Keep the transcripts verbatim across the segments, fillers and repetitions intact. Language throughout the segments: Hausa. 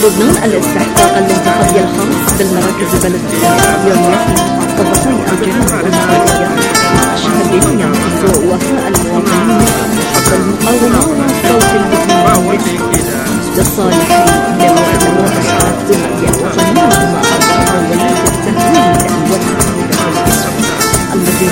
لبنان الاستحقاق الانتخابي الخاص بالمراكز البلدية طبقي الجنوب والمغربية الشهرين يعكس وفاء المواطنين بالمقاومة والصوت البديل للصالح لمواطنات الثنائية الوطنية مع محاولات التهويل والتهويل. المزيد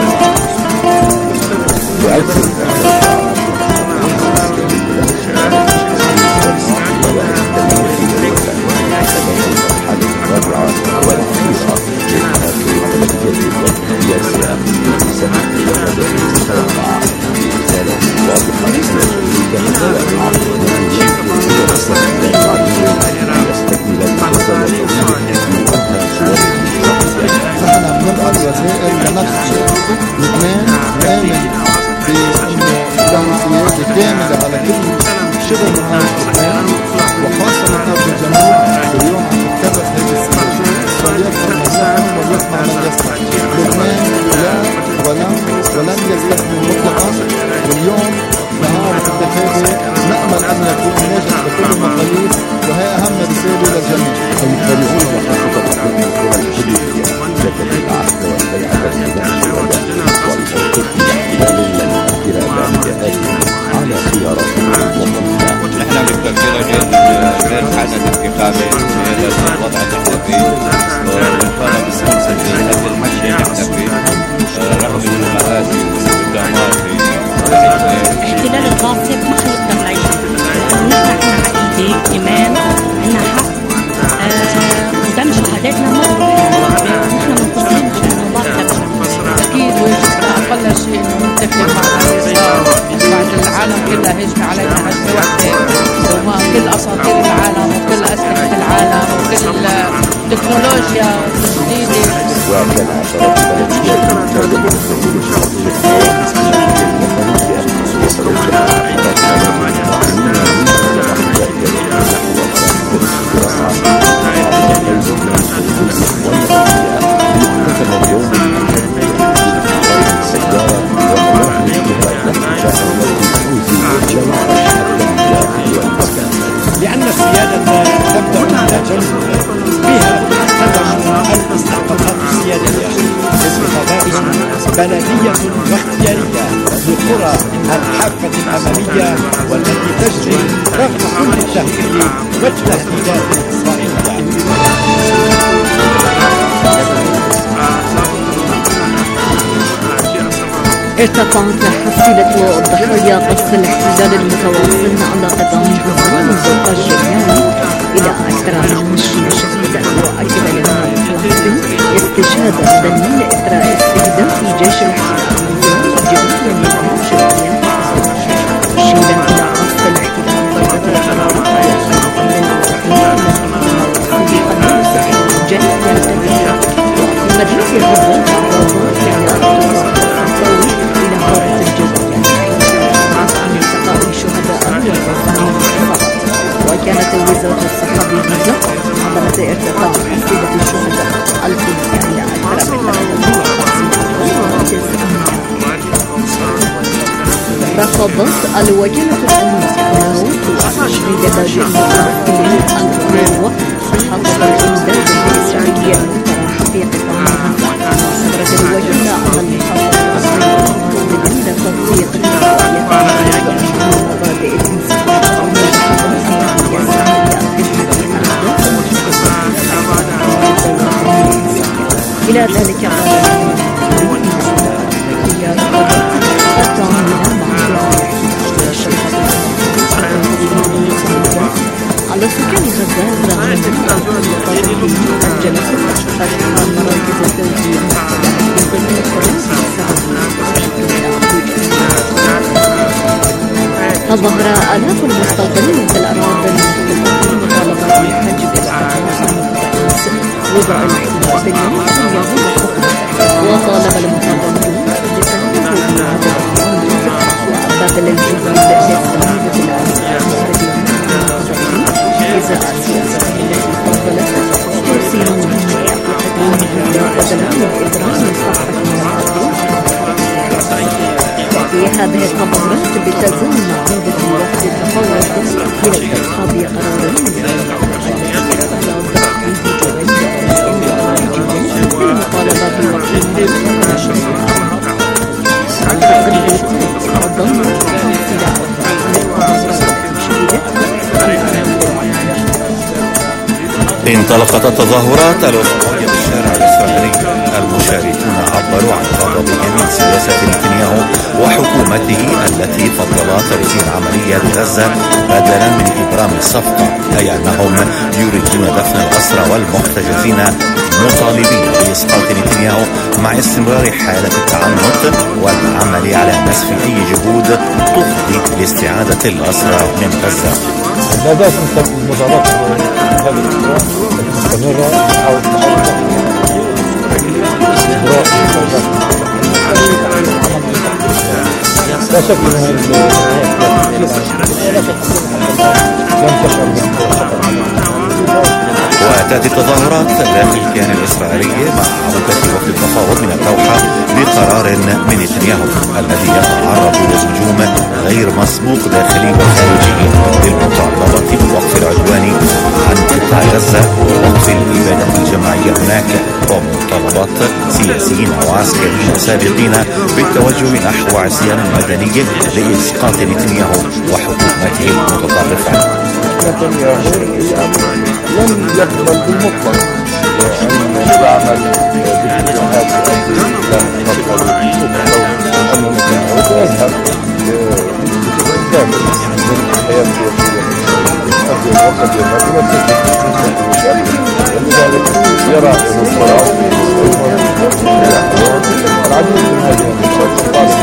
كاملة على كل شبه مناطق لبنان وخاصة مناطق الجنوب. اليوم عم تتكرر هذه السياسة وليكن من يفهم وليسمع من يسمع. لبنان لا ولم ولن يستثمر مطلقا. واليوم نهار الانتخابي نأمل أن يكون ناجح بكل المقاييس وهي أهم رسالة للجميع. المغتربون وخاصة أصحاب القرى الحدودية جددت العهد والبيعة للشهداء والموقف احتلال الانفرادات على خياراتهم الوطنية. نحن بالتفكير غير حدث انتخابي لهذا الوضع نحن فيه ونقارن بالسلسلة هذه المشي نحن فيه رغم المآسي والدمار في احتلال الغاصب ما خلقنا نعيش نحن عقيدة إيمان عنا حق قدام شهاداتنا مرة نحن منتظرين إنه ما أكيد ويجب أقل شيء إنه نتفق مع النظام بعد العالم كلها هجم علينا هجمة واحدة وما كل أساطير العالم وكل أسلحة العالم وكل تكنولوجيا جديدة. وكان عشرات لأن السيادة تبدأ من الجنوب بها تدعم الاستحقاقات السيادية بانتخابات بلدية واختيارية لقرى الحافة الأمامية والتي تجري رغم كل التهويل والتهديدات الإسرائيلية. ارتفعت حصيلة الضحايا قصف الاحتلال المتواصل على قطاع غزة منذ الجريان إلى أكثر من عشرين شهيدا. وأكد الإمام الفلسطيني استشهاد ضمن إثر استهداف جيش الاحتلال الجنوبي الشرقية مشيرا إلى قصف الاحتلال ضربة القرار على خلق من المسؤولين جنوبيا مدينة غزة تعرضت لعيادة إلى غارة الجزائر مع التقاء شهداء والوفاة. وكانت وزارة الصحة بغزة عملت ارتفاع حصيلة الشهداء القيمة إلى أكثر من ثلاثمائة وخمسين رفضت الوكالة الأممية تشغيل لاجئ المتوكلين القوى حسب الإمداد الإسرائيلي المقترح في قطاع غزة. أصدرت الوكالة أن المحافظة ضمن تطبيق مبادئ الإنسان إلى ذلك على سكان غزة فتح مراكز التوزيع تظاهر آلاف المستوطنين في الأراضي المحتلة مطالبة بحجب إسقاط وضع الاحتلال باليوم وطالب المتظاهرون بتنفيذ وبدل الجهود لتنمية الأراضي إزاء السياسة التي فضلت توصيل مهمة بدلا من إبراز الصحة. في هذه التظاهرات بتزن عودة الوفد التفوق إلى اتخاذ قرار انطلقت التظاهرات الأسبوعية بالشارع الإسرائيلي. المشاركون عبروا عن غضبهم من سياسة نتنياهو وحكومته التي فضلت ترسيم عملية لغزة بدلا من إبرام الصفقة، أي أنهم يريدون دفن الأسرى والمحتجزين، مطالبين بإسقاط نتنياهو مع استمرار حالة التعنت والعمل على نسف أي جهود تفضي لاستعادة الأسرى من غزة. لا زالت المظاهرات هذه الفترة مستمرة بحاول لا شك ان وتأتي التظاهرات داخل الكيان الإسرائيلي مع عودة وفد التفاوض من الدوحة بقرار من نتنياهو الذي يتعرض لهجوم غير مسبوق داخلي وخارجي للمطالبة بوقف العدوان عن قطاع غزة ووقف الإبادة الجماعية هناك، ومطالبات سياسيين وعسكريين سابقين بالتوجه نحو عصيان مدني لإسقاط نتنياهو وحكومته المتطرفة. نتنياهو لم يقبل بالمطلق أن يعمل باتجاهات تؤدي إلى نصر أن نتنياهو سيذهب بشكل كامل من الحياة السياسية وقد يذهب ولذلك يرى الصراع العديد من هذه المشاكل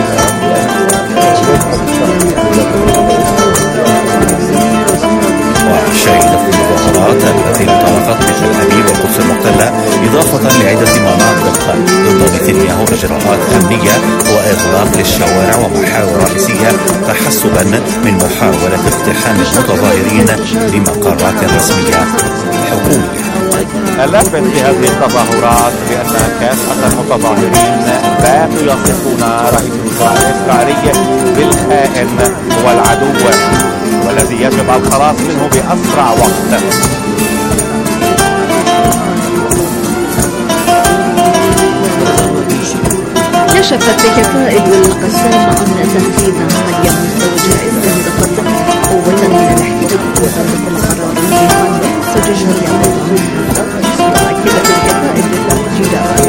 وشهدت المظاهرات التي انطلقت بتل أبيب والقدس المحتلة إضافة لعدة مناطق ضد نتنياهو إجراءات أمنية وإغلاق للشوارع ومحاور رئيسية تحسبا من محاولة اقتحام المتظاهرين لمقرات رسمية حكومية. اللافت في هذه التظاهرات بأن كافة المتظاهرين باتوا يصفون رئيس الوزراء الإسرائيلي بالخائن والعدو والذي يجب الخلاص منه بأسرع وقت. كشفت كتائب القسام أن تنفيذ عملية مزدوجة استهدفت قوة من الاحتجاج وذلك القرار تجري وأكدت الكتائب بالتأكيد على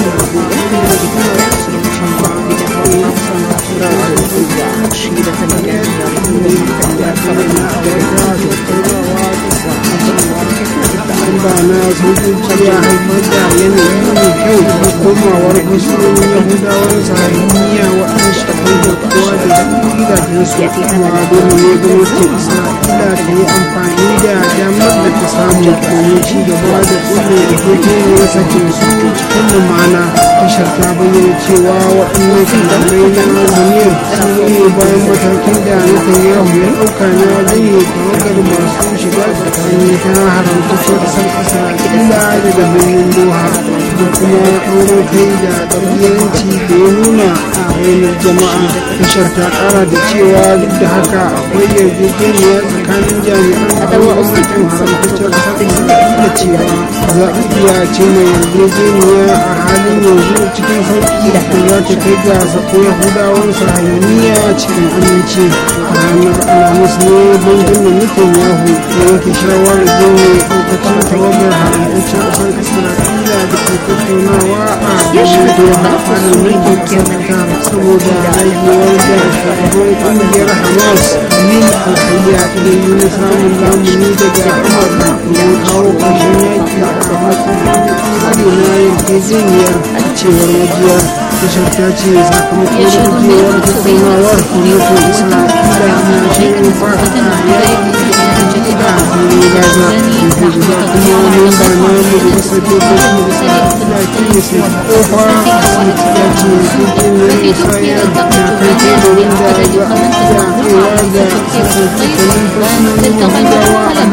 ناس وجود سياح المدى ينهي الحوت والقمة ورقصون اليهود والصهاينية وأنشطوا القوات الإلى جنسية وعدون يقوم إسرائيل في أنفاني دا جامد لتسامي كونيشي جباد كل إجتين وسجن سوچ كل معنا تشركا بينيشيوا وإنك بين المنير سيئي بان متركين دا نتنياهو يلقانا به توقع مرسول شباب كانيتا حرم تشير سن إسرائيل daga birnin Doha da kuma auren kai da ƙabilanci da ya nuna a wainar jama'a. Tashar ta ƙara da cewa duk da haka akwai yarjejeniya tsakanin jami'an tsaro a gwamnatin haramtaccen ƙasar Isra'ila cewa za a iya cimma yarjejeniya a halin yanzu cikin sauƙi da za ta kai ga sako Yahudawan Sahayuniya cikin aminci. A ranar Alhamis ne Benjamin Netanyahu ya yanke shawarar janye ɗaukacin tawagar haramtaccen ƙasar Isra'ila da ke tattaunawa a birnin Doha a farin mulkin ƙasar saboda ragewar da shugaban ƙungiyar Hamas Amin Al-Hayya ya yi na samun lamuni daga Amurka domin kawo ƙarshen yaƙi a matsayin tsari na yarjejeniyar cewar majiyar. Tashar ta ce sakamakon ragewar tattaunawar gwamnatin Isra'ila na shirin fara yaƙi da zirin Gaza da kuma memba na majalisar dokokin Isra'ila Kenneth Ofer ya ce yarjejeniyar Isra'ila na kai teburin da za a iya kaiwa ga sassan tattalin fasiyoyin Yahudawa a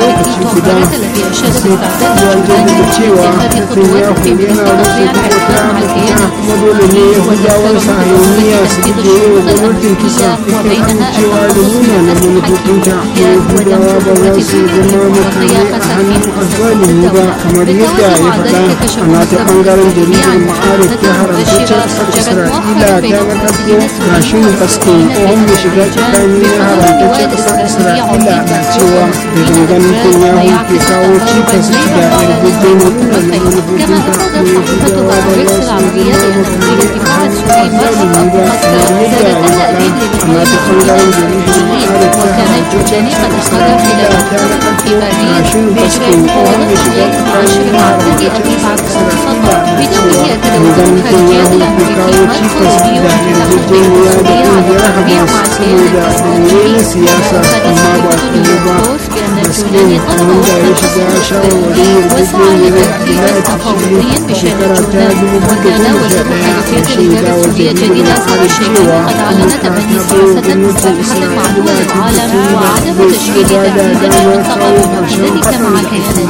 lokaci guda sai ya jaddada cewa hakan ya kuma yana rusa duk wata mafita kuma dole ne yahudawan sahayoniya su rike yi wa gwamnatin kisa cewa da nuna na manufofinta yahudawa ba za su zama mutane a hannun azzalimi ba kamar yadda ya faɗa a nata ɓangaren jaridar ma'arif ta haramtaccen ƙasar isra'ila ta naɗaɗɗo gashin haske tsohon mai shiga tsakani na haramtaccen ƙasar isra'ila na cewa da gangan netanyahu ke kawo cikas da yarjejeniyar da manufofinta da yahudawa ba za su zama mutane a hannun azzalimi ba kamar yadda ya faɗa a nata ɓangaren jaridar ma'arif ta haramtaccen ƙasar isra'ila ta naɗaɗɗo gashin haske tsohon mai shiga tsakani na haramtaccen ƙasar isra'ila na cewa gangan netanyahu ke kawo cikas da yarjejeniya da ƙungiyar hamas saboda dalilai siyasa amma ba kuma ba gaske wanda ya shiga shawarwari yarjejeniyar da ta cikin shekara ta dubu biyu da goma sha ɗaya ya shaida wa jaridar har cewa ana taɓa gwamnatin isra'ila ta cewa zai iya ba da damar kawo ƙarshen haɗin amma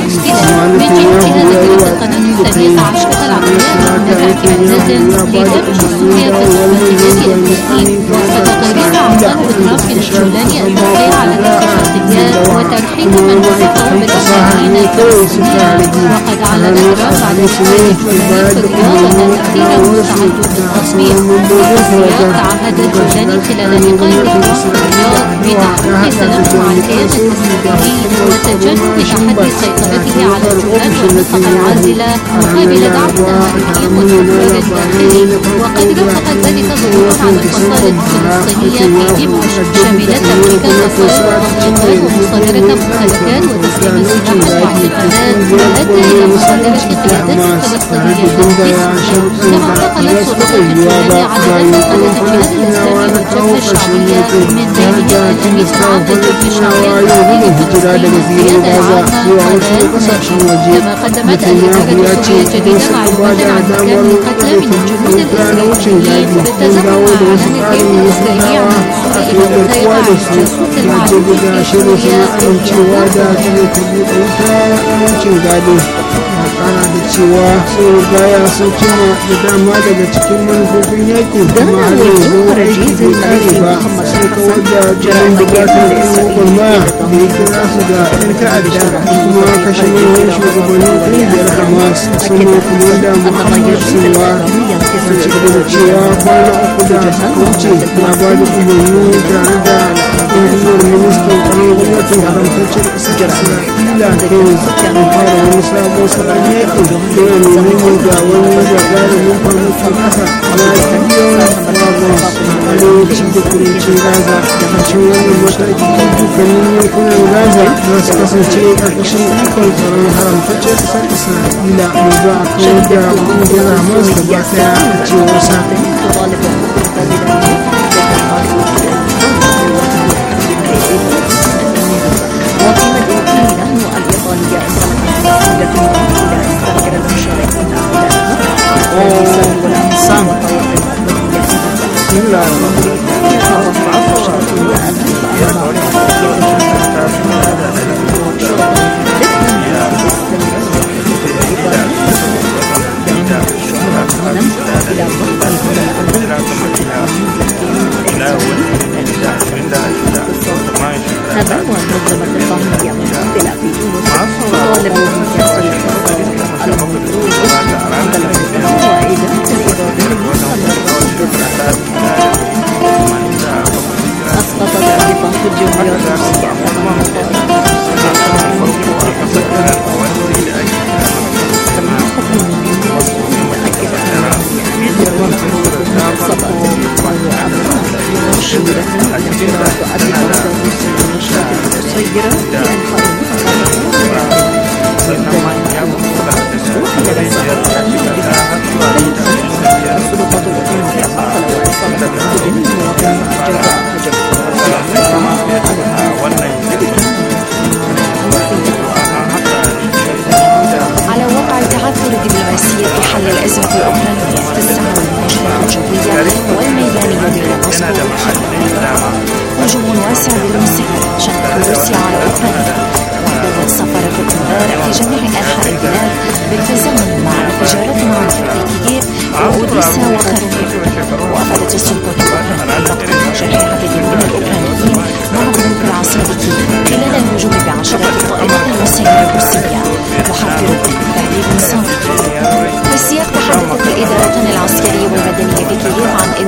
netanyahu ya yi watsi da kai ya kamata netanyahu ya ba da umarnin dawowar manyan jami'an isra'ila da ishaq amma ba za a kuma ma'aikatan fasaha ne kawai suka rage a ranar alhamis ne mai bayar da umarnin dawowarsu da sauran mambobin tawagar daga shiga tsakanin gwamnatin isra'ila kuwa ya haɗa da jami'an soji da hukumar tsaro na shimbas da ɗaukar ofishin netanyahu a ranar laraba a taron manema labarai na farko da watan disamba bara netanyahu a jaddada aniyar gwamnatinsa ta cimma yarjejeniyar tsakanin da wucin gadi da kungiyar gwamnatin musulunci ta hamas tare da gindaya sharuɗan da ba su taɓa yiwuwa ba ga yunkurin falastinawa na kawo ƙarshen yakin ta da tilasta falastinawa yin gudun hijira daga zirin gaza zuwa wasu ƙasashen waje netanyahu ya ce idan suka ba da damar ɗauke wuta na wucin gadi don dawo da wasu ƙarin yahudawa a fiye kowa da su ya jaddada shirinsa na amincewa da tsagaita buɗe wuta na wucin gadi ya kara da cewa sun rigaya sun cimma da dama daga cikin manufofin yaƙi kuma har yanzu aiki bai kare ba sai kawar da jiran bukatar yan gwagwarmaya da ya kira su da yan ta'adda da kuma kashe manyan shugabannin ƙungiyar hamas musamman kuma da muhammad sinwa ta ci gaba da cewa kwana uku da suka wuce ya ba da umarni tare da ƙungiyar ministan tsaron gwamnatin haramtaccen ƙasar isra'ila kan fara wani sabon salon yaƙi da ya nemi da wani gagarumin farmakin ƙasa na biliyon wagons a arewaci da kudancin gaza da ƙarshen wannan mataki dukkanin yankunan gaza za su kasance ƙarƙashin ikon tsaron haramtaccen ƙasar isra'ila mai za a kawar da ƙungiyar hamas gaba ɗaya a cewar sa هذا هو المنظمة القومية الممثلة في تونس تطالب أسقطت الاتفاق الجوي الروسي على وقع التعثر الدبلوماسي في حل الأزمة الأوكرانية تستمر المواجهات الجوية والميدانية بين موسكو وكييف. هجوم واسع بالمستقبل شنت روسيا على أوكرانيا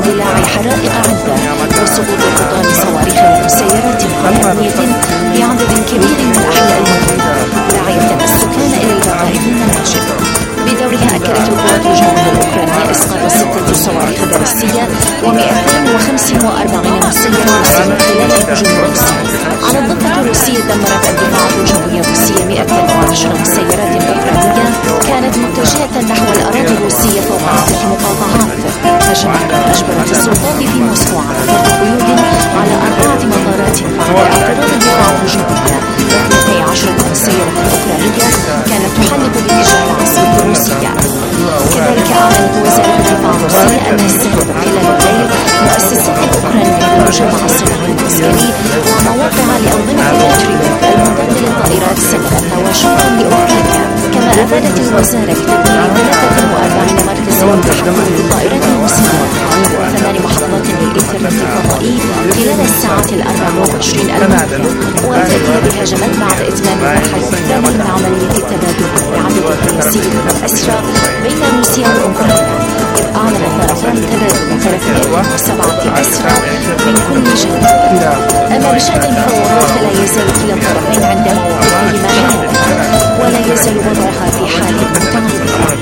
اندلاع حرائق عدة وسقوط قطار صواريخ ومسيرات عالمية في عدد كبير من الأحياء المنطقة، داعية السكان إلى البقاء في المنازل. بدورها أكدت القوات الجوية الأوكرانية إسقاط ستة صواريخ باليستية ومئتين وخمسة وأربعين مسيرة روسية خلال الهجوم الروسي. على الضفة الروسية دمرت الدفاعات الجوية الروسية مئة وعشرة مسيرات أوكرانية كانت متجهة نحو الأراضي الروسية فوق عدة مقاطعات. هجمت أجبرت السلطات في موسكو على فرض قيود على أربعة مطارات بعد اعتراض الدفاع الجوية. اثنتي عشرة مسيرة أوكرانية كانت تحلق باتجاه العاصمة الروسية. كذلك أعلنت وزارة الدفاع الروسية أنها استهدفت خلال الليل مؤسسات أوكرانية بالمجمع الصناعي العسكري ومواقع لأنظمة البترول الممددة للطائرات سببت واشنطن لأوكرانيا. كما أفادت الوزارة بتدمير ثلاثة وأربعين مركزا للتحكم بالطائرات المسيرة وثمان محطات للإنترنت الفضائي خلال الساعات الأربع وعشرين الماضية. وتأتي بهجمات بعد إتمام المرحلة الثانية من عملية التبادل لعدد قياسي من الأسرى بين روسيا وأوكرانيا، إذ أعلن الطرفان تبادل ثلاثمئة وسبعة أسرى من كل جانب. أما بشأن المفاوضات فلا يزال كلا الطرفين عند موقفهما حاليا ولا يزال وضعها في حال متعطلة.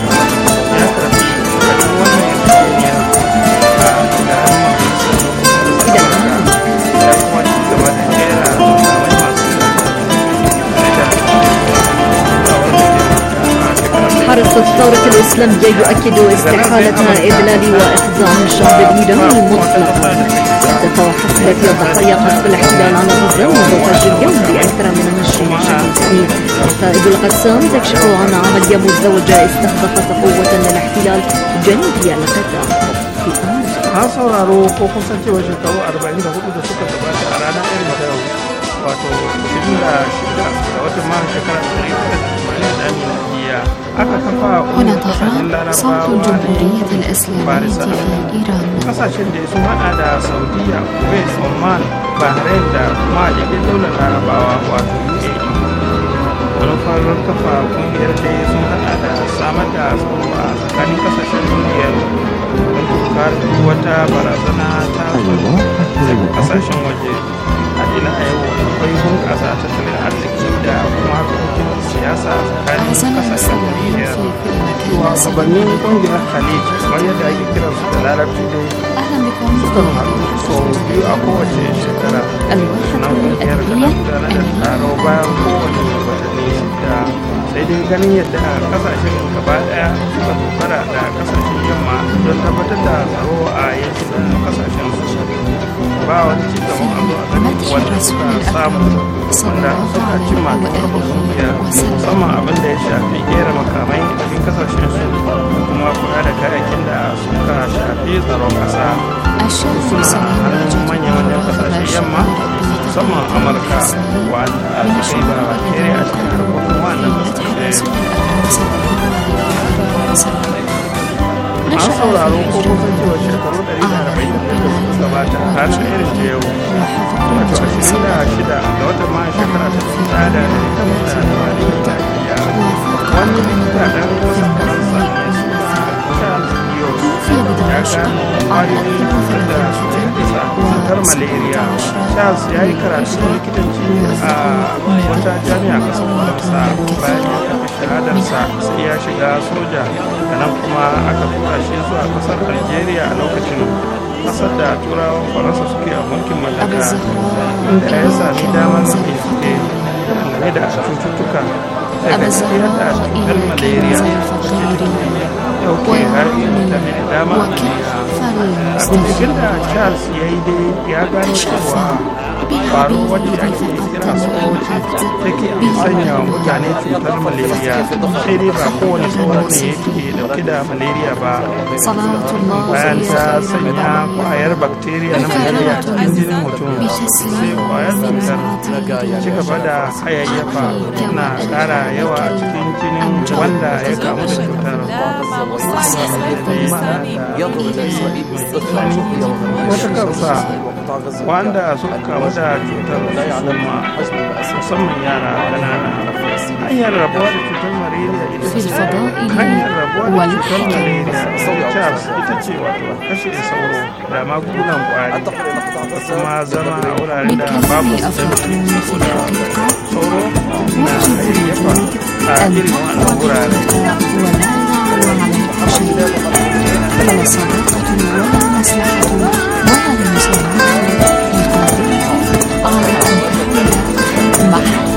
حرس الثورة الإسلامية يؤكد استحالة إذلال وإخضاع الشعب الإيراني مطلقا. تقع حصلت ضحايا قصف الاحتلال على غزة وضوء اليوم بأكثر من نشر شهيد. قائد القسام تكشف عن عملية مزدوجة استهدفت قوة الاحتلال جنوبي القطاع. an sauraro ko kun san cewa shekaru arba'in da hudu da suka gabata a ranar irin da yau wato ashirin da shida ga watan mayu shekara ta ɗari tara da tamanin da miladiya aka kafa ƙungiyar kasashen larabawa ne farisa kasashen da sun hada da saudiya, kuwait, oman, bahrain da kuma jirgin daular larabawa wato U A E. manufar kafa ƙungiyar da sun hada da samar da tsaro a tsakanin kasashen duniyar don tukar wata barazana ta daga kasashen waje. a ila a yau akwai bunƙasa tattalin arziki da kuma harkokin siyasa tsakanin kasashen duniyar. shugabannin ƙungiyar khalid kamar yadda ake kira su da larabci dai sukan haɗu sau biyu a kowace shekara. nan ƙungiyar tana gudanar da taro bayan kowane watanni shida. sai dai ganin yadda kasashen gaba daya suka dogara da kasashen yamma don tabbatar da tsaro a yankin kasashen su ba wani ci gaban abu a ganin wanda suka samu wanda suka cimma da kafa kungiyar musamman abin da ya shafi kera makamai a cikin kasashen su kuma kula da kayayyakin da suka shafi tsaron kasa suna hannun manyan manyan kasashen yamma musamman amurka wanda suka yi ba kere a cikin harkokin wannan kasashe. an sauraro ko kusan cewa shekaru ɗari da arba'in da suka gabata ranar irin ta yau wato ashirin da shida ga watan mayu shekara ta dubu ɗaya da ɗari takwas da tamanin da biyar wani likita ɗan ƙasar faransa mai suna Charles Dior ya gano ƙwayoyin cutar da suke haddasa cutar malaria. Charles ya yi karatun likitanci a wata jami'a ƙasar faransa bayan ya tafi shahadarsa sai ya shiga soja da nan kuma aka tura shi zuwa ƙasar Algeria a lokacin ƙasar da turawan faransa suke a mulkin mallaka inda ya sami damar bincike dangane da cututtuka daga cikin da cutar malaria dauke har mutane da dama a duniya. A binciken da Charles ya yi dai ya gano cewa faru wacce ake kira sauro take sanya wa mutane cutar malaria sai dai ba kowane sauro ne yake dauke da malaria ba. Bayan ta sanya kwayar bacteria na malaria cikin jinin mutum sai kwayar cutar ci gaba da hayayyafa na kara yawa a cikin jinin wanda ya kamu da cutar. wata karsa wanda suka kamu da cutar suma musamman yara ƙanana. hanyar rabuwa da cutar في الفضائل والحكم. من كلام أفلاطون في الحقيقة وجه الوجود أن تقوى الحقيقة ولا يعلو على شيء، ولا صداقة ولا مصلحة ولا المساعدة القادرة على أن تكون محل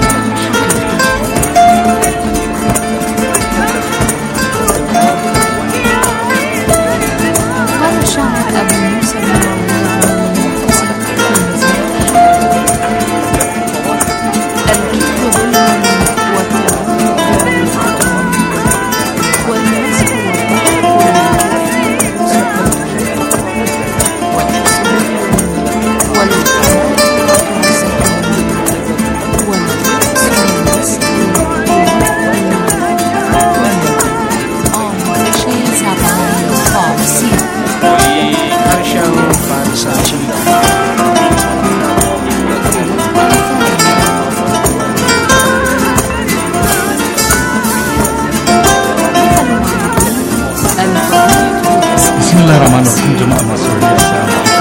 Bismillahirrahmanirrahim. Jemaah Nasrul Desa.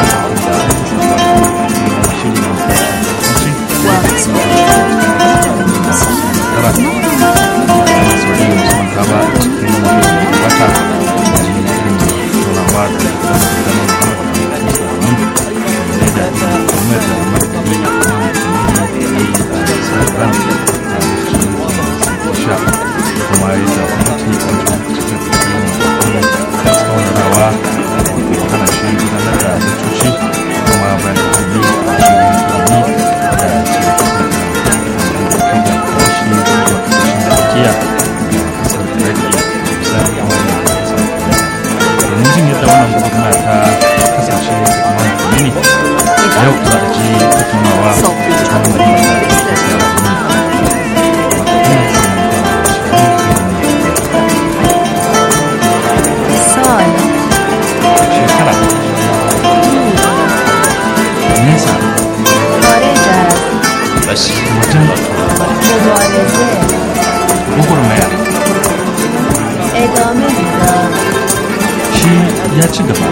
Ya ci gaba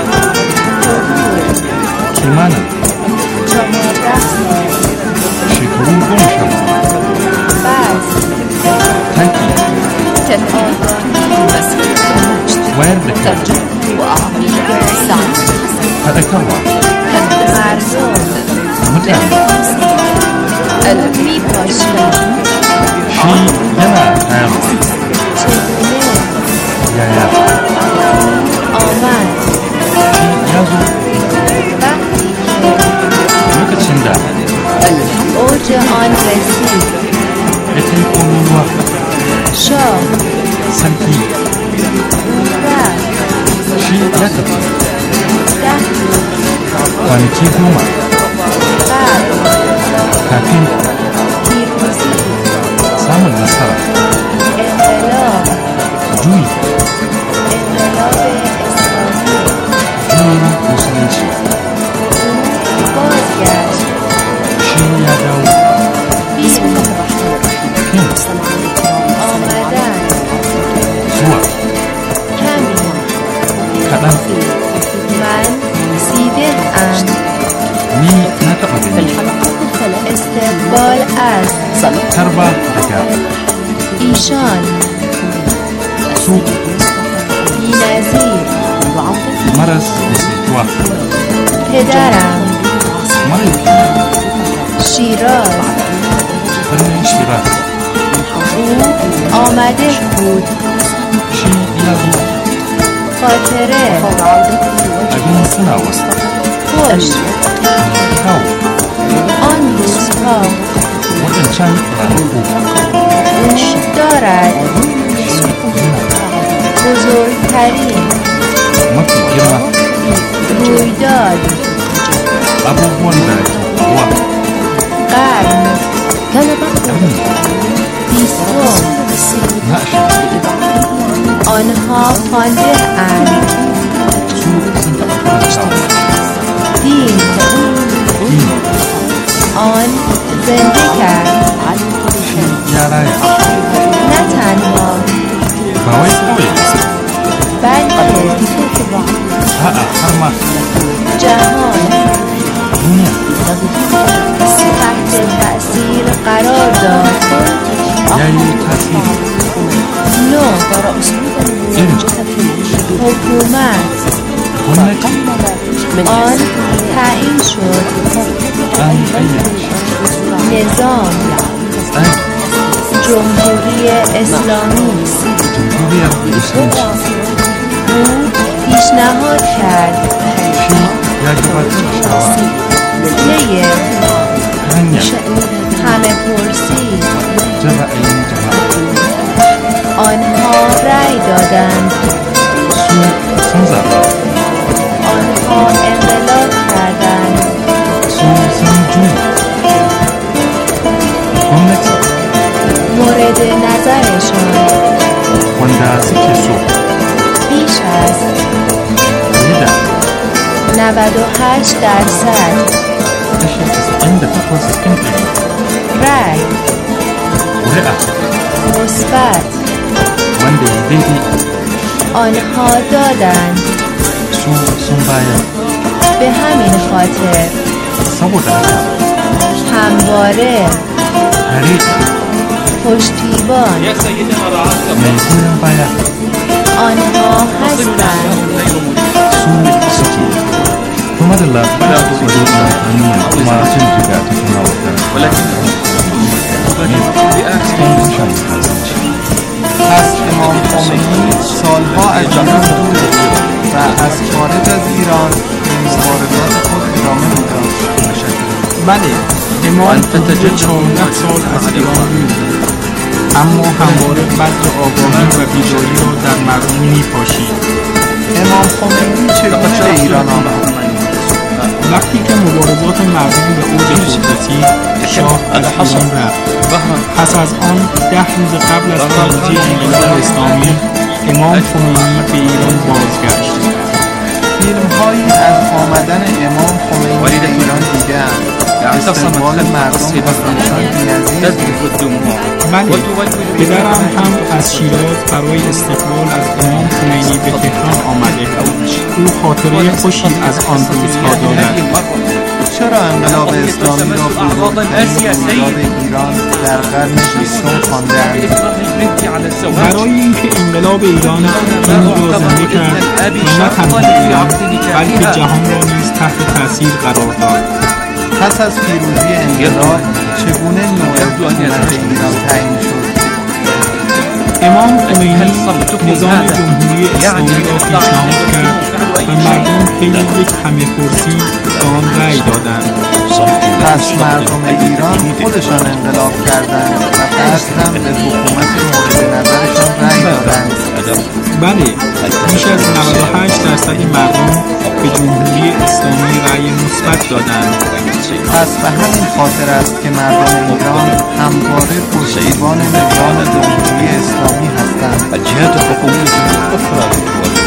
kimanin shekaru goma sha taki wayar da kai faɗakarwa mutane shi yana tayarwa yaya ya zo lokacin da ya kai komowa sarki shi ya tafi kwanaki goma kafin samun nasara juyi juyin musulunci shi ya dawo hin zuwa kaɗan ni na taɓa gani tarba daga إيشان su بنظير maras misaltuwa پدرم mahaifina شیراز birnin shiraz او آمده بود shi ya zo خاطره abin tunawa خوش kawo آن روزها waɗancan ranaku وجود دارد بزرگترین mafi girma رویداد abubuwan da ke faruwa قرن ƙarni بیستم na ashirin آنها خوانده اند su sun taɓa karantawa دین dini آن زنده کرد shi ya raya نه تنها مایه تاثیر نو ارجع حکومت هناك آن تعیین شد أن أي نظام أي جمهوری اسلامی جمهورية الإسلامية او پیشنهاد کرد في يجب الشعار طی هنيا همه پرسی جمع این جماعة آنها رأی دادند سو سنزر آنها انقلاب کردند سو سنجون gwamnati مورد نظرشان wanda suke so بیش از fiye da نود و هشت درصد kashi casa'in da takwas cikin ɗari رأی ƙuri'a مثبت wanda ya daidai آنها دادند su sun bayar به همین خاطر saboda haka همواره tare پشتیبان mai goyon baya آنها هستند su suke kuma da labarin su zo na hanyar kuma sun shiga tattaunawar da cikin harshen faransanci پس امام خمینی سالها از ایران دور بود و از خارج از ایران به مبارزات خود ادامه میداد. بله، امام حدود چهارده سال از ایران دور بود، اما همواره بذر آگاهی و بیداری را در مردم میپاشید. امام خمینی چگونه به ایران آمد؟ وقتی که مبارزات مردم به اوج خود رسید، شاه از ایران رفت. پس از آن ده روز قبل از پیروزی انقلاب اسلامی، امام خمینی به ایران بازگشت. فیلم‌هایی از آمدن امام خمینی به ایران دیده‌ام. استقبال مردم با خشونت بی‌نظیر بود. بله، پدرم هم از شیراز برای استقبال از امام خمینی به تهران آمده. او خاطره خوشی از آن روزها دارد. چرا انقلاب اسلامی را بزرگترین رویداد ایران در قرن بیستم خوانده‌اند؟ برای اینکه انقلاب ایران این را زنده کرد و نه تنها ایران بلکه جهان را نیز تحت تاثیر قرار داد. پس از پیروزی انقلاب چگونه نوع حکومت ایران تعیین شد؟ امام خمینی نظام جمهوری اسلامی را پیشنهاد کرد و مردم طی یک همه پرسی به آن رأی دادند. پس مردم ایران خودشان انقلاب کردند و بعد هم به حکومت مورد نظرشان رأی دادند. بله، بیش از نود و هشت درصد مردم به جمهوری اسلامی رأی مثبت دادند. پس به همین خاطر است که مردم ایران همواره پشتیبان نظام جمهوری اسلامی هستند. الجهات الحكومية الأخرى للدول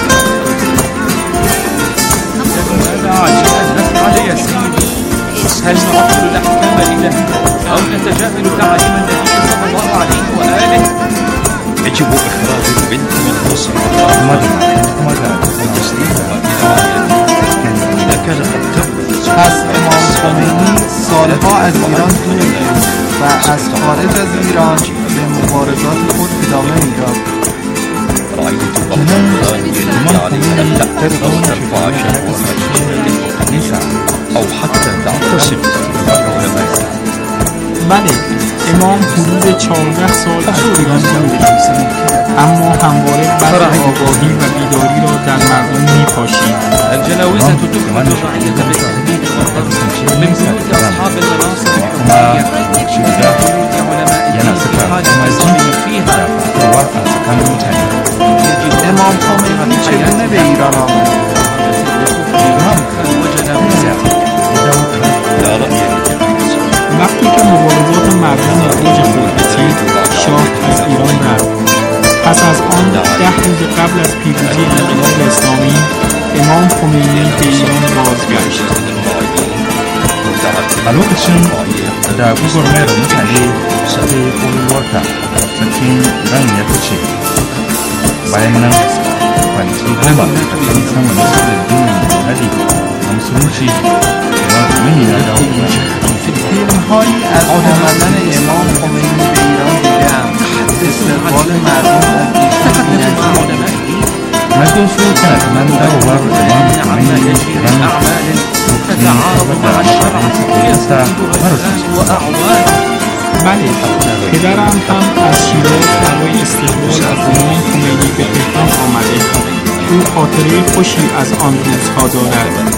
هل نعطل الأحكام الإلهية أو نتجاهل تعاليم النبي صلى الله عليه وآله؟ يجب إخراج البنت من مصرها مدى وتسليمها إلى والدها إذا كان قد تم. پس امام خمینی سالها از ایران دور بود و از خارج از ایران به مبارزات خود ادامه میداد. رأيت بعض الآن يدعي أن تعترض وترفع شهواتها النساء أو حتى تعتصم بالعلماء. بله، امام حدود چهارده سال از ایران دور بود، اما همواره بذر آگاهی و بیداری را در مردم میپاشید. الجلاوزة تفقد رعية بالتهديد والقتل من بيوت أصحاب المناصب الحكومية إلى بيوت علماء الدين فيها. امام خمینی چگونه به ایران آمد؟ وقتی که مبارزات مردم به اوج خود رسید، شاه از ایران رفت. پس از آن ده روز قبل از پیروزی انقلاب اسلامی، امام خمینی به ایران بازگشت. a lokacin da gwagwarmayar mutane suke ƙololuwarta sarkin ran ya fice bayan nan kwanaki goma da kan sama nasarar dinin jihadi a musulunci imam Khomeini ya dawo kuma فیلم‌هایی از آمدن امام خمینی به ایران دیده‌ام. استقبال مردم از ایشان بی‌نظیر مردم سو كانت من دور إمام خميني إيران تتعارض مع الشرع وأعوان. بله، پدرم هم از شیراز برای استقبال از امام خمینی به تهران آمده. او خاطره خوشی از آن روزها دارد.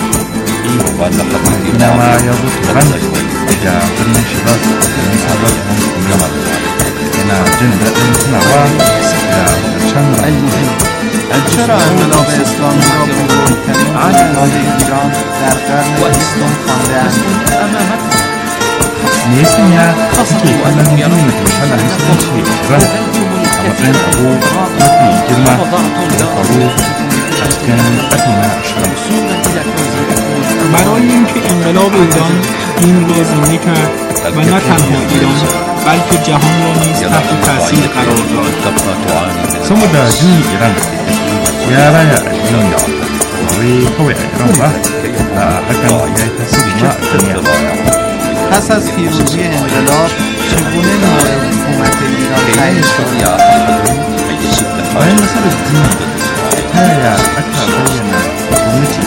إنما يضط غنى إلى برن شراز من سبب هم جمال إلى جنب سنوى إلى شن چرا انقلاب اسلامی را بزرگترین انقلاب ایران در قرن بیستم خوانده‌اند؟ نیستیا که کلان می‌دونید مثلا هیچی راه مثلا ابو مطلع جرمه ابو اسکن اتنا اشرم برای اینکه انقلاب ایران دین را زنده کرد و نه تنها ایران بلکه جهان را نیز تحت تاثیر قرار داد. saboda juyin iran ya raya addini wai kawai a iran ba da hakan ya yi tasiri ma a duniya. پس از پیروزی انقلاب چگونه نوع حکومت ایران تعیین شد؟ bayan nasarar dini ta yaya aka bayyana gwamnati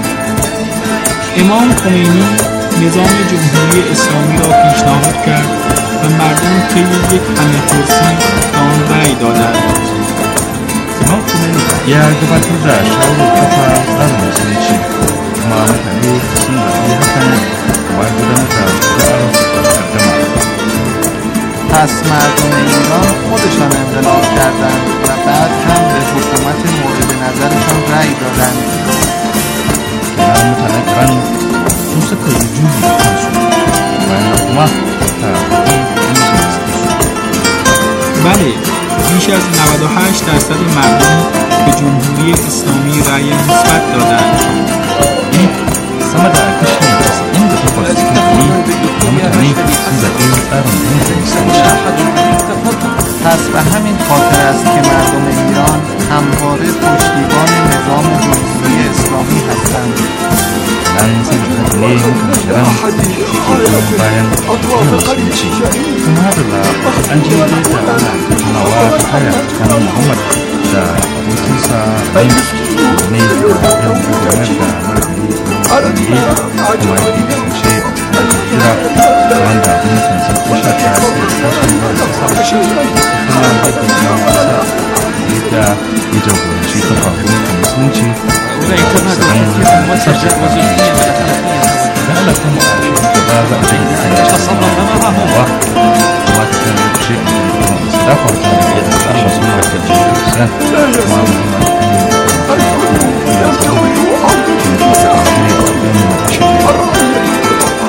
امام خمینی نظام جمهوری اسلامی را پیشنهاد کرد و مردم طی یک همه پرسی به آن رأی دادند. imam khomeini ya gabatar da shawarar kafa tsarin musulunci kuma mutane sun zaɓi hakan bayan gudanar da kuri'ar gardama. پس مردم ایران خودشان انقلاب کردند و بعد هم به حکومت مورد نظرشان رأی دادند. kenan mutanen iran sun suka yi juyi da kansu bayan kuma ta zaɓi yankin da suke so. بله، بیش از نود و هشت درصد مردم به جمهوری اسلامی رأی مثبت دادند. این sama da kashi casa'in da takwas cikin ɗari na mutane sun zaɓi tsarin gwamnatin musulunci. پس به همین خاطر است که مردم ایران همواره پشتیبان نظام جمهوری اسلامی هستند. dan saboda haka ne mutanen iran suke goyon bayan gwamnatin musulunci kuma hadala an ji yadda ana tattaunawa ta haya tsakanin muhammad da abokinsa bayan ne da yan gudanar da margari kuma yadda kasance a hijira wanda gwamnatin sarki sha ta sai sashen ba da kasa kuma yadda ya wasa yadda ya jagoranci kafa gwamnatin musulunci sannan ya kasashe da ala kuma a shi gaba za a yi da wa kuma ta kan lokaci a cikin su dafa ta da yadda ƙarshen suna da jirgin islam kuma muhammad ya samu shi ne ta kasance a cikin shirin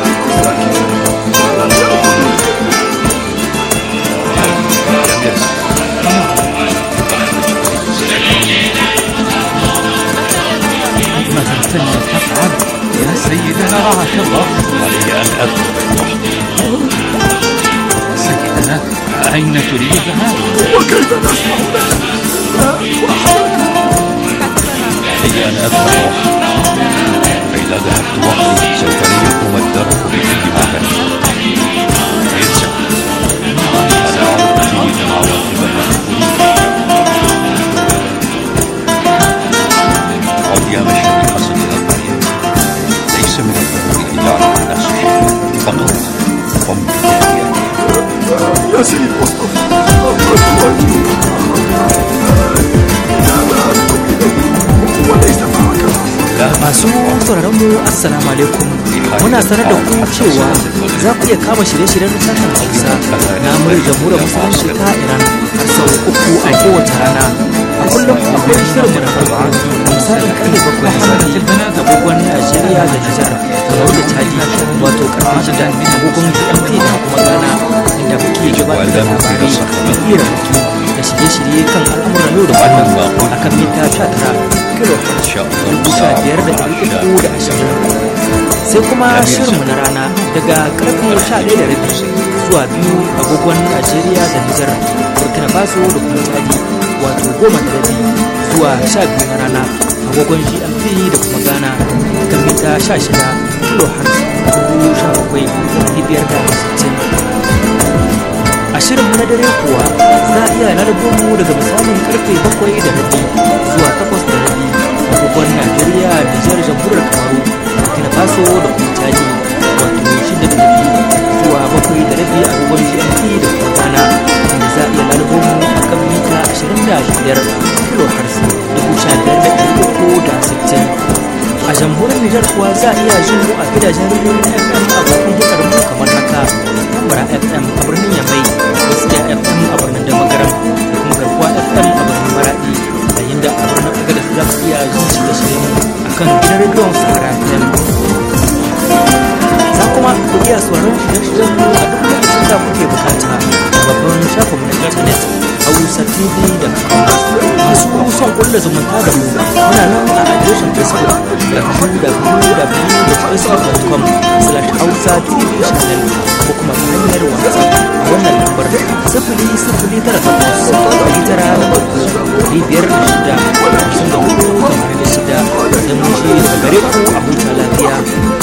تفعل يا سيدنا رعاك الله علي أن أذهب سيدنا أين تريد الذهاب؟ وكيف نسمع علي أن أذهب فإذا ذهبت وحدي سوف لا يقوم الدرب بأي مكان ارجع أنا عرضت مع واجب عد يا مشهد الحسن إلى القرية ليس من الضروري أن يعرف الناس شيئا فقط قم بتحياتي يا سيد مصطفى masu sauraron mu assalamu alaikum muna sanar da ku cewa za ku iya kama shirye-shiryen sashen hausa na muryar jamhuriyar musulunci ta iran har sau uku a kowace rana a kullum akwai shirin mu na farko misalin karfe bakwai na agogon najeriya da nijar kamar da chadi wato karfe shida agogon gmt da kuma ghana inda muke gabatar da labarai da hirarraki da shirye-shirye kan al'amuran yau da kullum a kan mita sha tara kilo sha biyar da ɗari uku da ashirin sai kuma shirinmu na rana daga karfe sha ɗaya da rabi zuwa biyu agogon najeriya da nijar burkina faso da kuma chadi wato goma da rabi zuwa sha biyu na rana agogon gmt da kuma ghana kan mita sha shida kilo dubu sha bakwai da biyar da sittin a a shirin na dare kuwa za a iya lalabo mu daga misalin karfe bakwai da rabi zuwa takwas da rabi agogon Najeriya, Nijar, Jamhuriyar Kamaru, Burkina Faso da kuma Chadi, wato shida da rabi zuwa bakwai da rabi agogon G M T da kuma Ghana, inda za a iya lalabo mu a kan mita ashirin da biyar kilohertz dubu sha biyar da ɗari uku da sittin. A jamhuriyar Nijar kuwa za a iya jin mu a gidajen rediyon F M a bakin dukkan mu kamar haka: Tambara F M a birnin Yamai, Gaskiya F M a birnin Damagaram, da kuma Garkuwa F M a birnin Maradi, yayin da a birnin Agadez za ku iya jin shirye-shiryen a kan gidan rediyon Sahara F M. Za kuma ku iya sauraron shirye-shiryen mu a duk lokacin da kuke bukata a babban shafinmu na intanet hausa t v da com. Masu son kulla zumunta da mu muna nan a adireshin Facebook w w w dot facebook dot com slash hausa tv channel ko kuma ta hanyar WhatsApp a wannan lambar sifili sifili tara takwas ɗari tara da uku ɗari biyar da shida hamsin da hudu tamanin da shida don mun shi daga gare ku a huta lafiya.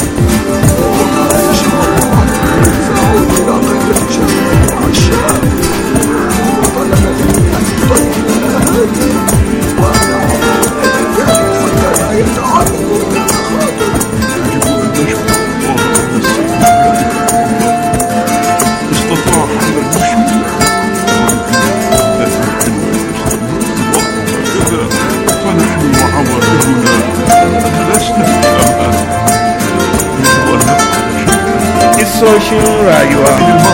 Isoshin rayuwa.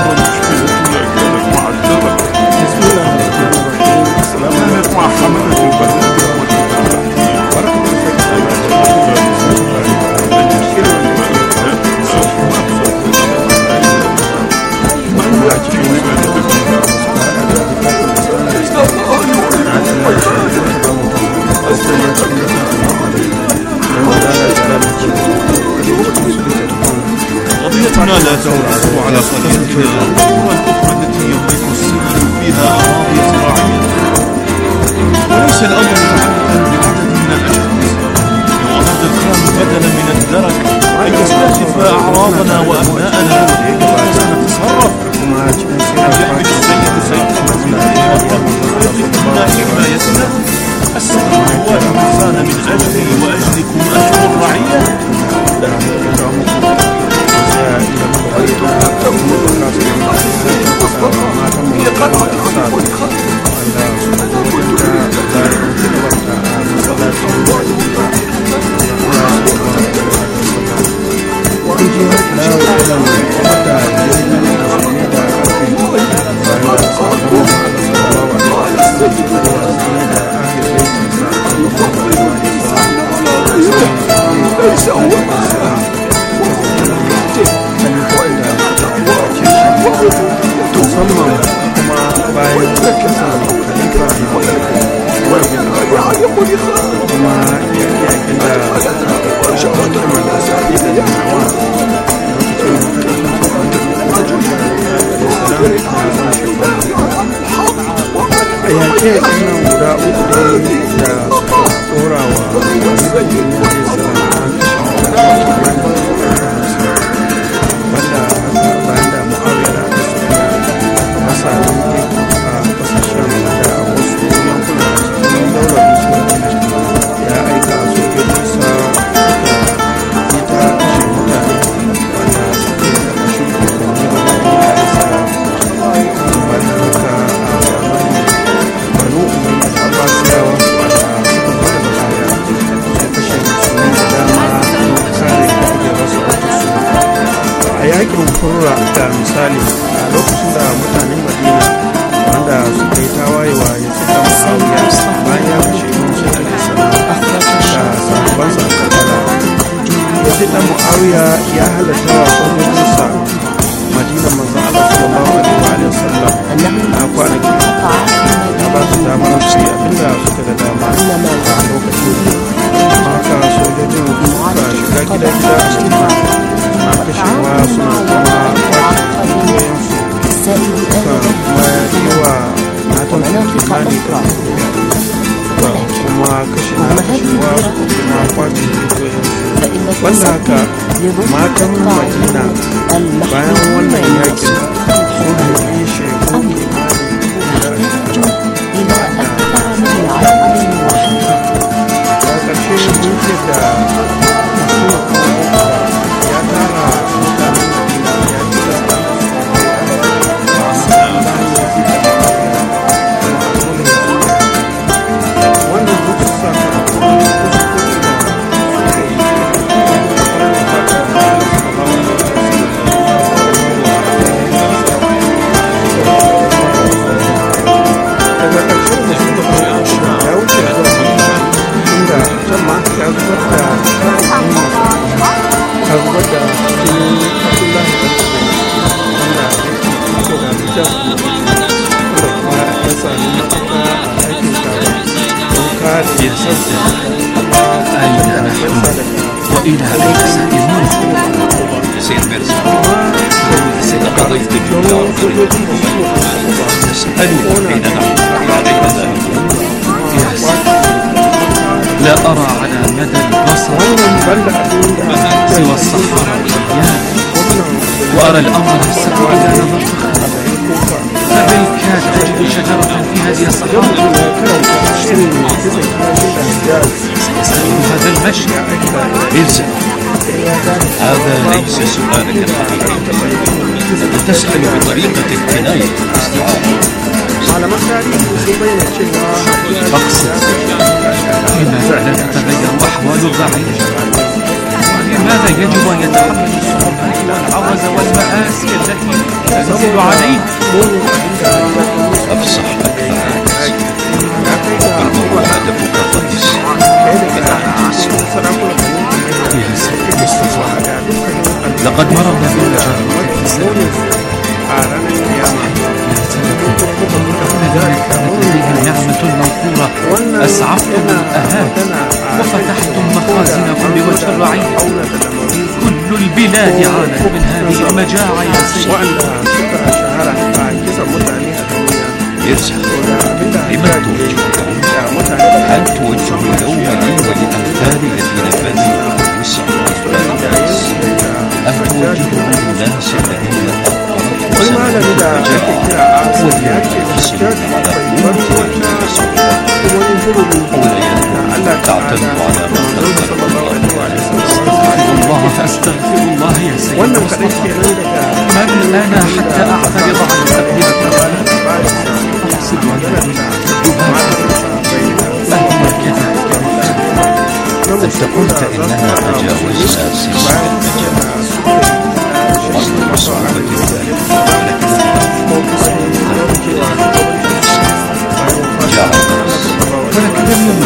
قضيتنا لا تقف على قضيتنا الأخرى التي يملك الصين فيها أراضي زراعية، وليس الأمر متعلقا بعدد من الأشخاص. لو أراد الكرم بدلا من الدرك أن يستهدف أعراضنا وأبناءنا سنتصرف. يحمل السيد سيطرة منا حمايتنا. السبب هو الإنسان من أجلي وأجلكم أنتم الرعية. wanda haka matan madina bayan wannan yakin sun haifi shekaru أين نحن وإلى أين سائرون؟ سيد ميرزا إذا قضيت الجملة تسألني أين نحن أين ذاهبون؟ يا سيدي لا أرى على مدى البصر سوى الصحراء والأبيات، وأرى الأمر السبع إذا نظرت خلفي فبالكاد أجد شجرة في هذه الصحراء. سيستمر هذا المشي ميرزا، هذا ليس سؤالك الحقيقي، أنت تسأل بطريقة الكناية والاستعارة. أقصد لماذا لا تتغير أحوال الضعيف؟ لماذا يجب أن يتحمل الصعوبات والعوز والمآسي التي تنزل عليه؟ أفصح أكثر الموضوع هدفك قدس يا سيدي مصطفى، لقد مررنا بالمجال الذين كانت لديها نعمة موفورة أسعفتم الأهات وفتحتم مخازنكم بوجه الرعية. كل البلاد عانت من هذه المجاعة يا سيدي. ميرزا، لمن توجه اليوم؟ هل توجه اليوم لي ولأمثالي الذين بذلوا أنفسهم للناس، أم توجه للناس الذين أبطلوا سنة المجاعة واليوم على قوة والجسد، ولا تعتمد على ما قدر الله عليه؟ أستغفر الله فأستغفر الله يا سيدي مصطفى. من أنا حتى أعترض على تقديرك؟ أقصد أن أنت قلت إننا تجاوزنا سلسلة المجاعة وأصل صعوبة ذلك، جاء الناس ولكن اليوم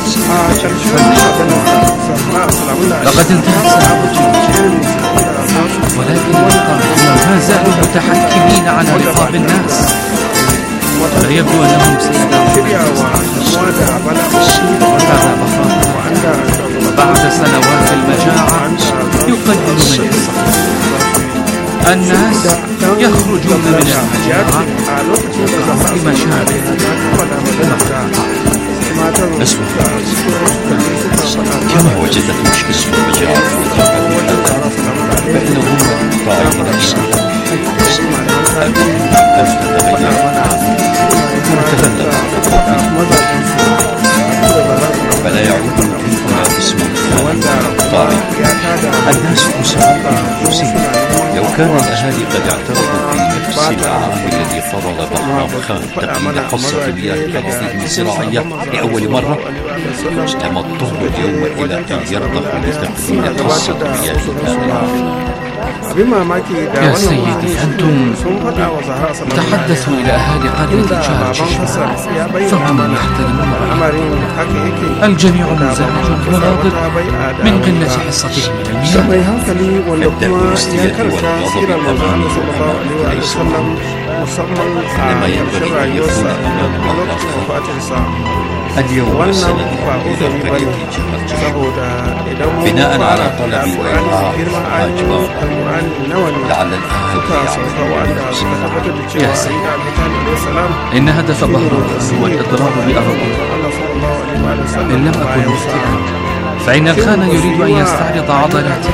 لقد انتهت سنوات ولكن ما زالوا متحكمين على رقاب الناس، ولا يبدو أنهم سيدعون وهذا بطاطا بعد سنوات المجاعة يقلل من حصته. الناس يخرجون من المجاعة بمشاعر اسمع، كما وجدت مشكلة المجاعة فإنهم طائرون الإسلام أن تتغير ونتغلب فلا يعود تلكنا اسم طائر. الناس مساوون بأنفسهم. لو كان الأهالي قد اعترفوا في نفس العام الذي فرض بهرام خان تقليد حصة مياه فلسطين الزراعية لأول مرة، لما اضطروا اليوم إلى أن يرضخوا لتقليد حصة مياه آمنة. يا سيدي أنتم تحدثوا إلى أهالي قرية شهر ششمة فهم يحترمون رأيكم. الجميع منزعج وغاضب من قلة حصتهم من المياه. الدم الاستياء والغضب أمام الله ليس إنما ينبغي أن يكون أمام الله خاطئا. اليوم سنذهب إلى قرية شهر بناء على طلب وإلغاء حاج بابا، لعل الأهالي يعملون بنفسهم. يا سيدي إن هدف بهرام هو الإضرار بأرضه. إن لم أكن مخطئا فإن الخان يريد أن يستعرض عضلاته.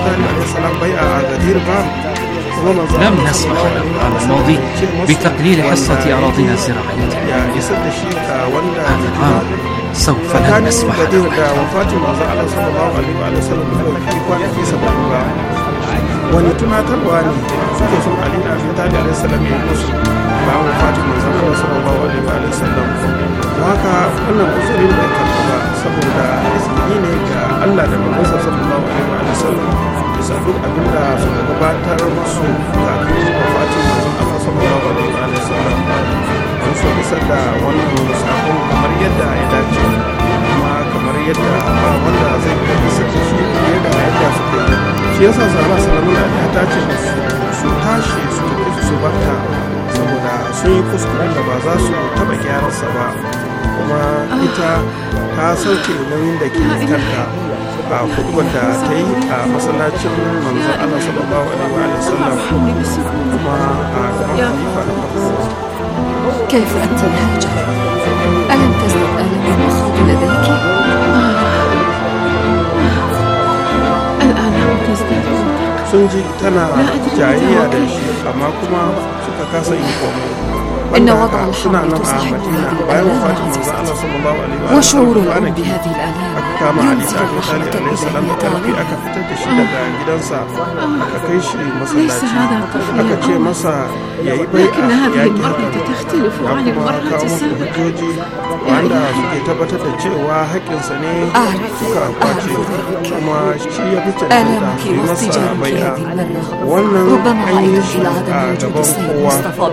لم نسمح له العام الماضي بتقليل حصة أراضينا الزراعية. هذا العام سوف لن نسمح da wafatin manzo Allah sallallahu alaihi wa sallam da kwanaki saba'in ba wani tunatarwa ne suke son Ali da Abi Talib alaihi salam ya musu bayan wafatin manzo Allah sallallahu alaihi wa sallam don haka wannan uzurin da karɓa ba saboda izini ne ga Allah da manzo sallallahu alaihi wa sallam bisa duk abin da suka gabatar musu kafin wafatin manzo Allah sallallahu alaihi wa sallam an so isar da wannan sakon kamar yadda ya dace kuma kamar yadda ba wanda zai iya isar da shi fiye da yadda suke shi yasa sallallahu alaihi wasallam ya tace su tashi su tafi su barta saboda sun yi kuskuren da ba za su taba gyararsa ba kuma ita ta sauke nauyin da ke kanta a hukumar da ta yi a masallacin manzon Allah sallallahu alaihi wa sallam kuma a gaban khalifa na farko. كيف أنت يا هاجر؟ ألم تزدد ألم المخاض لديك؟ الآن لم تزدد. sun ji tana jayayya da shi amma kuma suka kasa yin komai. إن وضع الحمل تصلح bayan wafatin manzo Allah sallallahu alaihi wa sallam وشعور الأم بهذه الآلام kama Ali ينزل Abi Talib الرحمة alaihi salam da karfi aka fitar da shi daga gidansa aka kai shi masallaci aka ce masa yayi bai'a ya ki تختلف عن المرة السابقة. hujjoji wanda suke tabbatar da cewa haƙƙinsa ne suka kwace kuma shi ya fi cancanta su yi masa bai'a wannan an yi shi a gaban kowa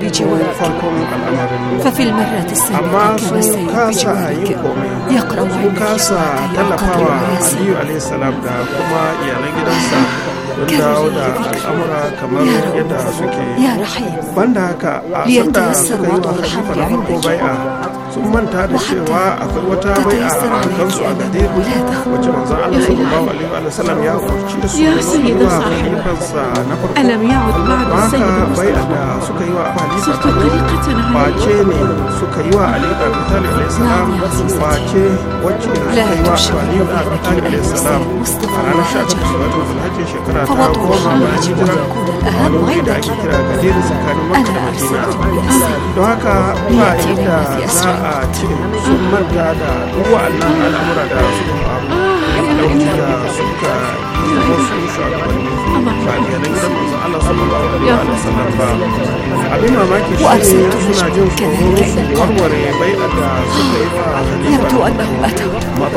farkon al'amarin ففي المرة السابقة amma كان sun السيد kasa yin بجوارك komai يقرأ sun عندك kasa حتى tallafawa يقرأ ياسين. aliyu alaihissalam da kuma iyalan gidansa don dawo da al'amura kamar yadda suke يا رحيم banda haka a sanda suka yi wa khalifa na farko bai'a sun manta da cewa akwai wata bai'a a kansu a gadir wacce manzon Allah sallallahu alaihi wa sallam ya umarci su يا da su سيد yi wa صاحب khalifansa na farko ألم يعد بعد haka السيد bai'a مصطفى da suka yi wa khalifa صرت طريقة face عليه ne suka yi wa Ali da Abi Talib alaihi salam face wacce suka yi wa Ali da Abi Talib alaihi salam a ranar sha takwas ga watan Zulhijja shekara ta goma bayan hijira a wani da ake kira Gadir tsakanin Makka da Madina don haka ba inda za a ce sun manta da duk wa'annan al'amura da suka faru dauki da suka yi wasu shugabanni ba iyalan gidan manzon Allah sallallahu alaihi wa sallam ba abin mamaki shi ne suna jin tsoro su warware bai'ar da suka yi wa يبدو أنهم أتوا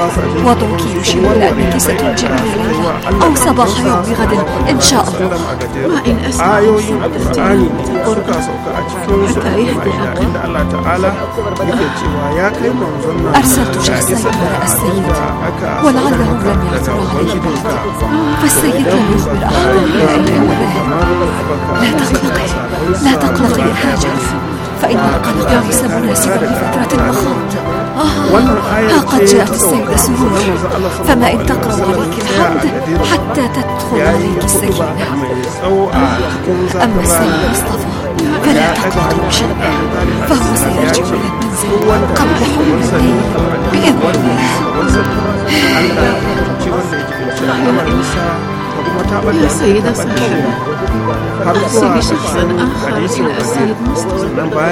وضعك يشير إلى أنك سترجعين ليلة أو صباح يوم غد إن شاء الله. وإن أسمع ayoyin alƙur'ani suka sauka a cikin su inda Allah ta'ala yake cewa ya kai manzon nan أرسلت شخصين إلى السيد ولعلهم لم يعثروا عليه بعد فالسيد لم يخبر أحدا إلى أين هو ذاهب. لا تقلقي لا تقلقي يا هاجر فإن القلق ليس مناسبا لفترة المخاض. ها قد جاءت السيدة سرور فما إن تقرأ عليك الحمد حتى تدخل عليك السكينة. أما السيد مصطفى فلا تقلقي شيئا فهو سيرجع إلى المنزل قبل حلول الليل بإذن الله. يا سيدة صاحب أرسلي شخصا آخر إلى السيد مصطفى.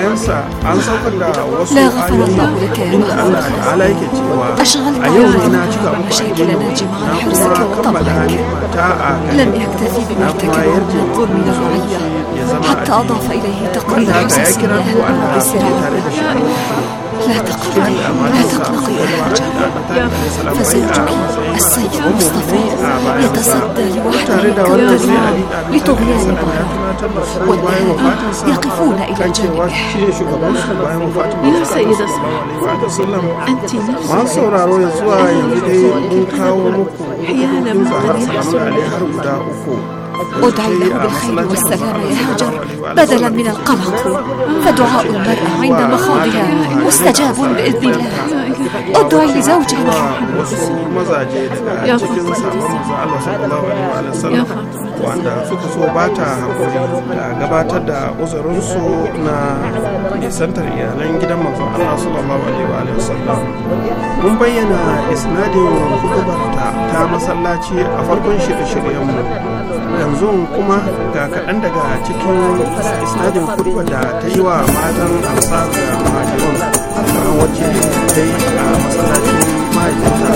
لا غفر الله لك يا محمد أشغلت عيوننا بمشاكلنا جمعا حرصك وطبعك لم يكتفي بما ارتكبه من الظلم للرعية حتى أضاف إليه تقليل حساسية أهلها بسرعة. لا تقلقي لا تقلقي يا هاجر فزوجك السيد مصطفى يتصدى لوحده الكبير لطغيان بهرام والآن يقفون إلى جانبه. يا سيدة صاحب أنت نفسك حيال أدعي له بالخير والسلامة يا هاجر بدلا من القلق فدعاء المرأة عند مخاضها مستجاب بإذن الله. أدعي لزوجك يا فاطمة wanda suka so ba ta haƙuri da gabatar da uzurinsu na nisantar iyalan gidan manzon Allah sallallahu alaihi wa sallam. Mun bayyana isnadin hudubarta ta masallaci a farkon shirye-shiryenmu yanzu kuma ga kaɗan daga cikin isnadin hudubar da ta yi wa matan ansar da muhajirun wacce ta yi a masallacin mahaifinta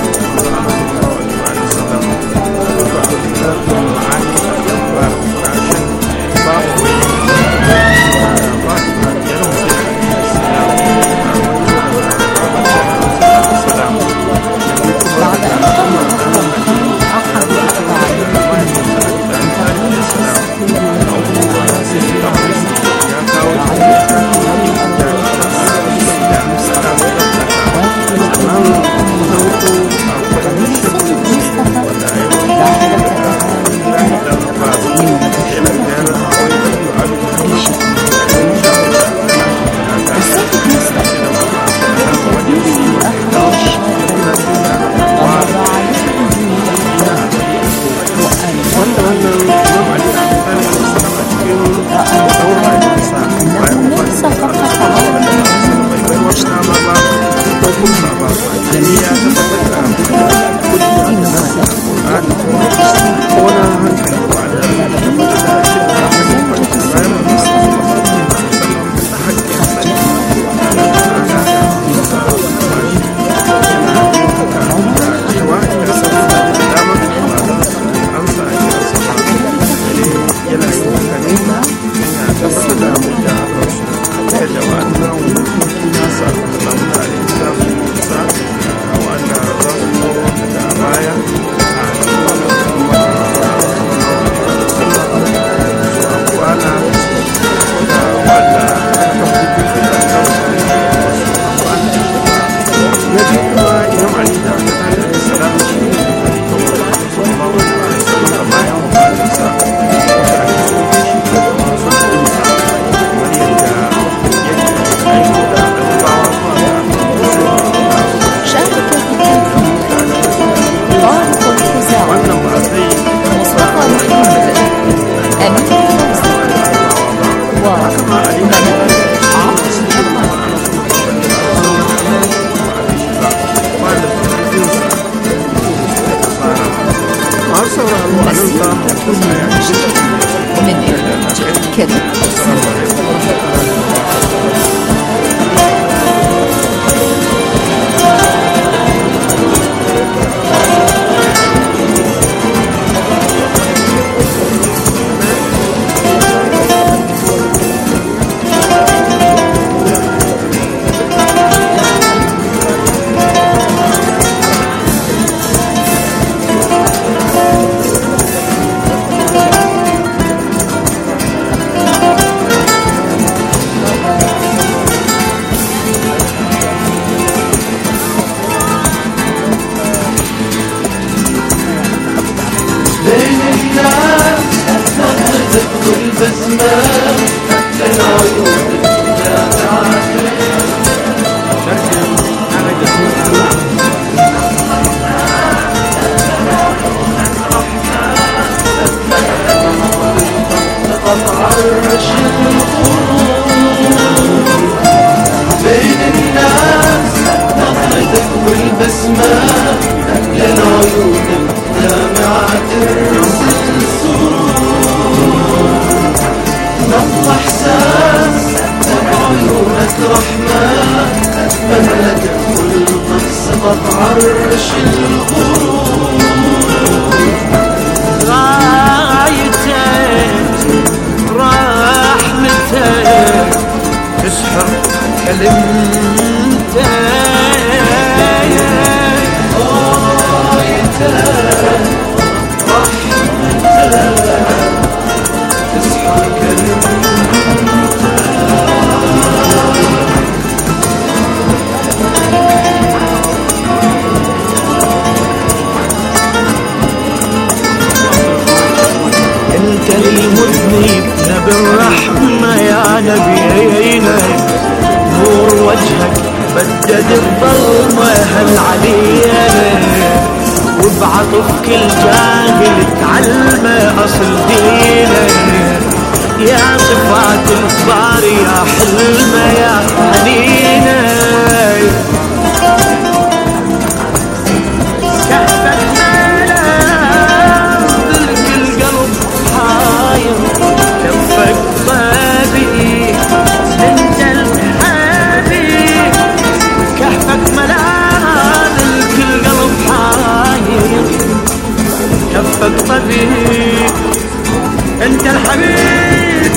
الحبيب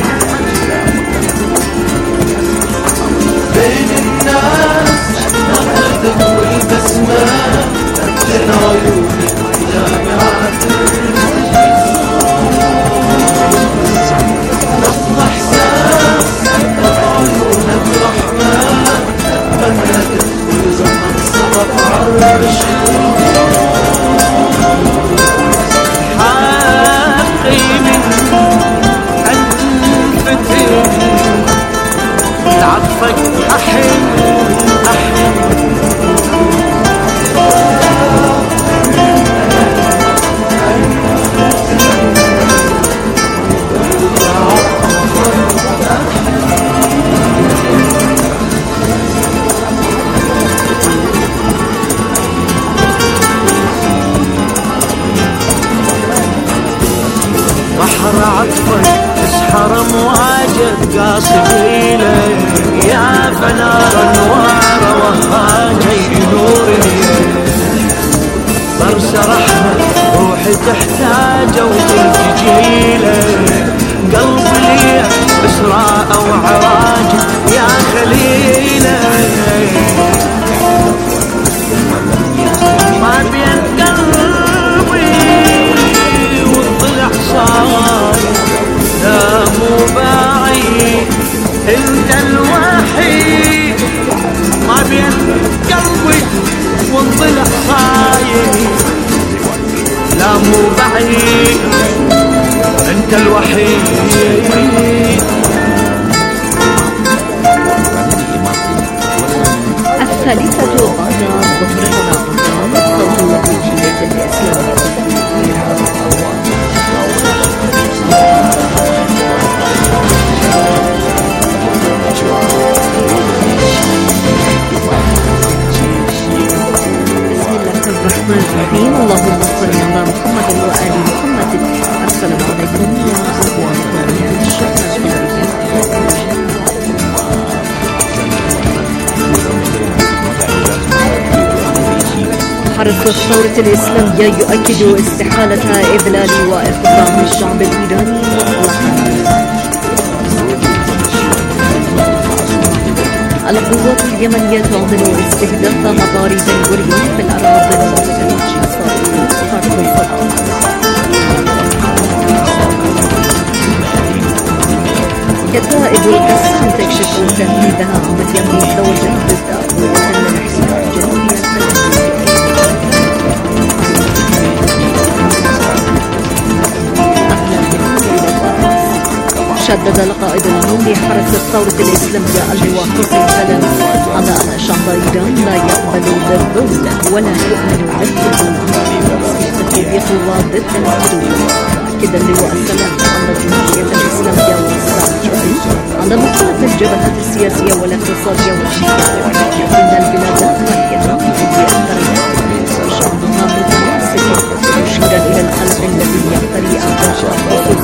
بين الناس نهدم والبسمة بين عيوني جامعات نفض احساس عيونك رحمة بدنا تدخل زمن صدق عرش حقي من انفتن لعطفك احن احن بحر عطفك اسحر مواجد قاصدينه يا فنار انوار وهاجي نور الليل برس رحمة روحي تحتاجه وتلتجيله قلب لي اسراء وعراج يا خليله ما بين قلبي وطلع صاير لا مو بعيد انت الوحيد ما بين قلبي وانطلع صاير لا مو بعيد انت الوحيد الثالثة بعد الظهر هنا صوت وجهية الإسلام الرحمن الرحيم اللهم صل على محمد وآل محمد. السلام عليكم ورحمة الله وبركاته. حرس الثورة الإسلامية يؤكد استحالة إذلال وإقدام الشعب الإيراني مطلقا. القوات اليمنية تعلن استهداف مطار بن غوريون في الأراضي المحتلة خارج الصدى. كتائب القسام تكشف تنفيذها عملية مزدوجة ضد قوات الاحتلال الجنوبي شدد القائد العام لحرس الثورة الإسلامية اللواء حسين سلام على أن شعب إيران لا يقبل بالذل ولا يؤمن بالظلم تطبيق ضد الحدود. أكد اللواء سلام أن الجمهورية الإسلامية والسعودية على مختلف الجبهات السياسية والاقتصادية والاجتماعية أن البلاد خالية من أي وشعبها متماسك، مشيرا إلى القلق الذي يقتري أعداء